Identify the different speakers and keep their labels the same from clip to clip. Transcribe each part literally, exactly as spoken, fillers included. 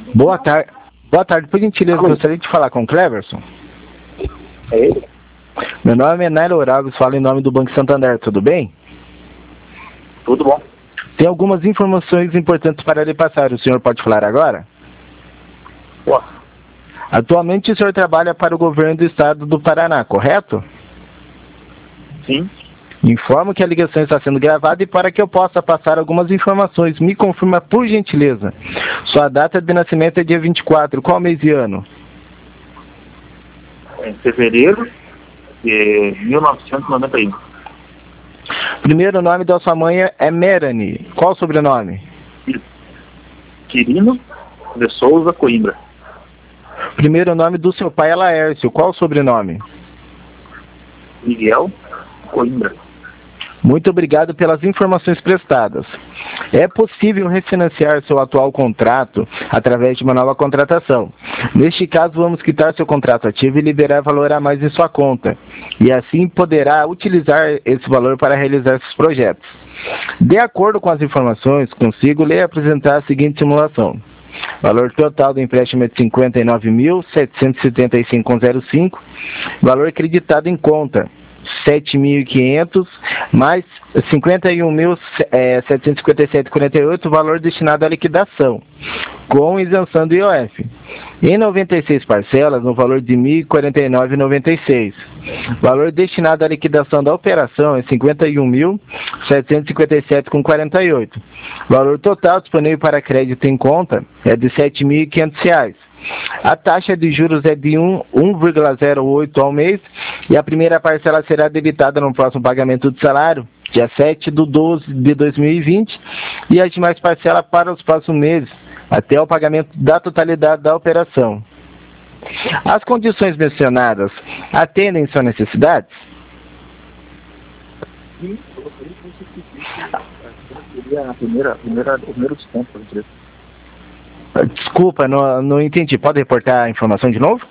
Speaker 1: Boa tarde. Boa tarde, por gentileza, gostaria de falar com o Cleverson.
Speaker 2: É ele?
Speaker 1: Meu nome é Nairo Orávez, falo em nome do Banco Santander, tudo bem?
Speaker 2: Tudo bom.
Speaker 1: Tem algumas informações importantes para lhe passar, o senhor pode falar agora?
Speaker 2: Posso.
Speaker 1: Atualmente o senhor trabalha para o governo do estado do Paraná, correto?
Speaker 2: Sim.
Speaker 1: Informo que a ligação está sendo gravada e para que eu possa passar algumas informações, me confirma por gentileza. Sua data de nascimento é dia vinte e quatro, qual mês e ano?
Speaker 2: Em fevereiro de mil novecentos e noventa e um.
Speaker 1: Primeiro nome da sua mãe é Merani. Qual o sobrenome?
Speaker 2: Quirino de Souza Coimbra.
Speaker 1: Primeiro nome do seu pai é Laércio. Qual o sobrenome?
Speaker 2: Miguel Coimbra.
Speaker 1: Muito obrigado pelas informações prestadas. É possível refinanciar seu atual contrato através de uma nova contratação. Neste caso, vamos quitar seu contrato ativo e liberar valor a mais em sua conta. E assim poderá utilizar esse valor para realizar esses projetos. De acordo com as informações, consigo lhe apresentar a seguinte simulação. Valor total do empréstimo é de cinquenta e nove mil, setecentos e setenta e cinco vírgula zero cinco. Valor acreditado em conta sete mil e quinhentos mais cinquenta e um mil, setecentos e cinquenta e sete vírgula quarenta e oito, valor destinado à liquidação, com isenção do I O F. Em noventa e seis parcelas, no valor de mil e quarenta e nove vírgula noventa e seis. Valor destinado à liquidação da operação é cinquenta e um mil, setecentos e cinquenta e sete vírgula quarenta e oito. Valor total disponível para crédito em conta é de sete mil e quinhentos reais. A taxa de juros é de um vírgula zero oito ao mês e a primeira parcela será debitada no próximo pagamento de salário, dia sete de doze de dois mil e vinte, e as demais parcelas para os próximos meses, até o pagamento da totalidade da operação. As condições mencionadas atendem sua necessidade?
Speaker 2: Sim, eu gostaria que você pedisse a primeira, a primeira, o primeiro desconto para você.
Speaker 1: Desculpa, não, não entendi. Pode reportar a informação de novo?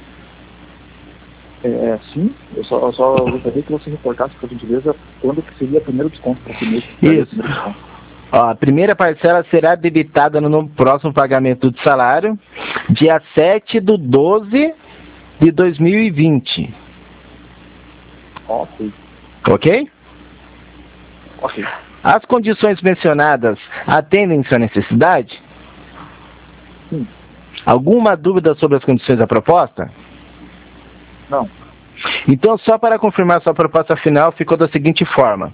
Speaker 2: É, sim, eu só, eu só gostaria que você reportasse, por gentileza, quando que seria o primeiro desconto para você mesmo.
Speaker 1: Isso. Ó, a primeira parcela será debitada no próximo pagamento de salário, dia sete de doze de dois mil e vinte.
Speaker 2: Ok.
Speaker 1: Ok?
Speaker 2: Ok.
Speaker 1: As condições mencionadas atendem sua necessidade?
Speaker 2: Sim.
Speaker 1: Alguma dúvida sobre as condições da proposta?
Speaker 2: Não.
Speaker 1: Então, só para confirmar sua proposta final, ficou da seguinte forma.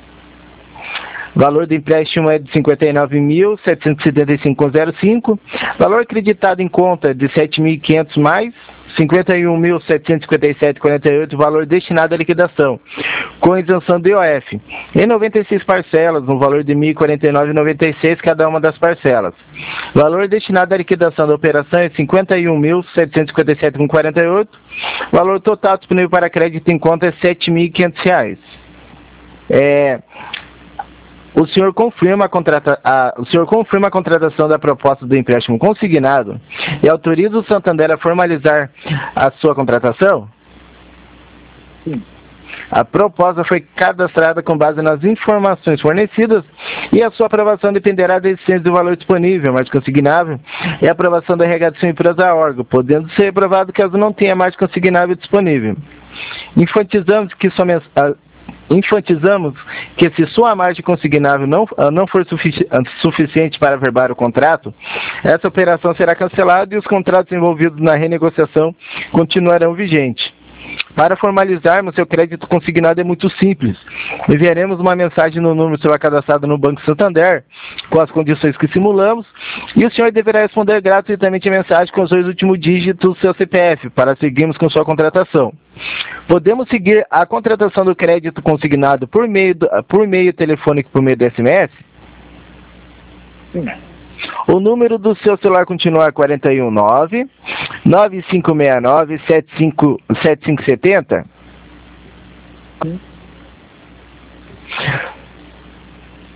Speaker 1: Valor do empréstimo é de cinquenta e nove mil, setecentos e setenta e cinco vírgula zero cinco. Valor acreditado em conta é de sete mil e quinhentos mais cinquenta e um mil, setecentos e cinquenta e sete vírgula quarenta e oito, valor destinado à liquidação, com isenção do I O F. Em noventa e seis parcelas, no valor de mil e quarenta e nove vírgula noventa e seis cada uma das parcelas. Valor destinado à liquidação da operação é cinquenta e um mil, setecentos e cinquenta e sete vírgula quarenta e oito. Valor total disponível para crédito em conta é sete mil e quinhentos reais. É... O senhor, confirma a contrata... a... o senhor confirma a contratação da proposta do empréstimo consignado e autoriza o Santander a formalizar a sua contratação?
Speaker 2: Sim.
Speaker 1: A proposta foi cadastrada com base nas informações fornecidas e a sua aprovação dependerá da existência do valor disponível, mais consignável, e a aprovação da regulação empresa a órgão, podendo ser aprovado caso não tenha mais consignável disponível. Enfatizamos que somente Enfatizamos que se sua margem consignável não, não for sufici suficiente para averbar o contrato, essa operação será cancelada e os contratos envolvidos na renegociação continuarão vigentes. Para formalizarmos seu crédito consignado é muito simples. Enviaremos uma mensagem no número que será cadastrado no Banco Santander, com as condições que simulamos, e o senhor deverá responder gratuitamente a mensagem com os dois últimos dígitos do seu C P F, para seguirmos com sua contratação. Podemos seguir a contratação do crédito consignado por meio, do, por meio telefônico por meio do S M S?
Speaker 2: Sim.
Speaker 1: O número do seu celular continua quarenta e um nove, nove cinco seis nove, sete cinco sete cinco sete zero?
Speaker 2: Sim.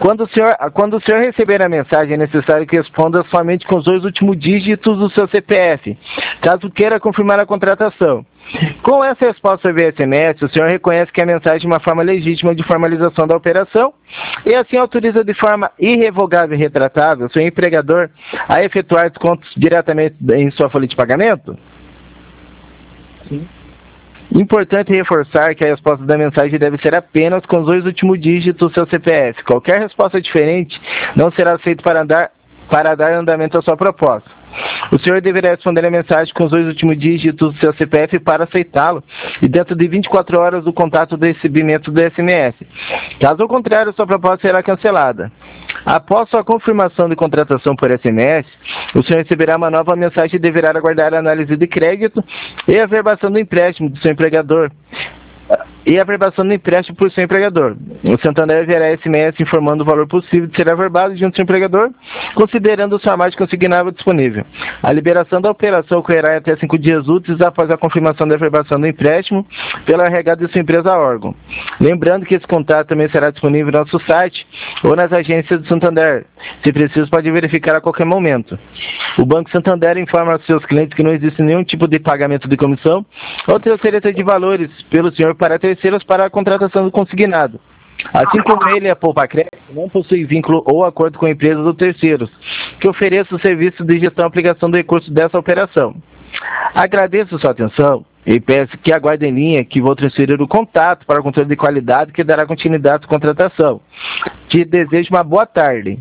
Speaker 1: Quando o, senhor, quando o senhor receber a mensagem, é necessário que responda somente com os dois últimos dígitos do seu C P F, caso queira confirmar a contratação. Com essa resposta via S M S, o senhor reconhece que a mensagem é uma forma legítima de formalização da operação e assim autoriza de forma irrevogável e retratável o seu empregador a efetuar descontos diretamente em sua folha de pagamento?
Speaker 2: Sim.
Speaker 1: Importante reforçar que a resposta da mensagem deve ser apenas com os dois últimos dígitos do seu C P F. Qualquer resposta diferente não será aceita para, andar, para dar andamento à sua proposta. O senhor deverá responder a mensagem com os dois últimos dígitos do seu C P F para aceitá-lo e dentro de vinte e quatro horas do contato do recebimento do S M S. Caso contrário, sua proposta será cancelada. Após sua confirmação de contratação por S M S, o senhor receberá uma nova mensagem e deverá aguardar a análise de crédito e a verbação do empréstimo do seu empregador. E a verbação do empréstimo por seu empregador. O Santander enviará S M S informando o valor possível de ser averbado junto ao seu empregador, considerando o seu formato consignável disponível. A liberação da operação ocorrerá até cinco dias úteis após a confirmação da verbação do empréstimo pela R H de sua empresa órgão. Lembrando que esse contato também será disponível no nosso site ou nas agências do Santander. Se preciso, pode verificar a qualquer momento. O Banco Santander informa aos seus clientes que não existe nenhum tipo de pagamento de comissão ou transferência de valores pelo senhor para terceiros para a contratação do consignado. Assim como ele, a Poupa Crédito não possui vínculo ou acordo com empresas ou terceiros que ofereçam o serviço de gestão e aplicação do recurso dessa operação. Agradeço sua atenção e peço que aguarde em linha que vou transferir o contato para o controle de qualidade que dará continuidade à contratação. Te desejo uma boa tarde.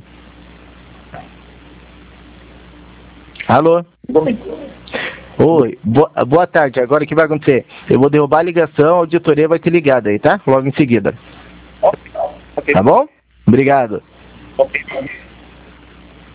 Speaker 1: Alô? Oi, boa, boa tarde. Agora o que vai acontecer? Eu vou derrubar a ligação, a auditoria vai te ligar aí, tá? Logo em seguida.
Speaker 2: Ok.
Speaker 1: Tá bom? Obrigado.
Speaker 2: Ok.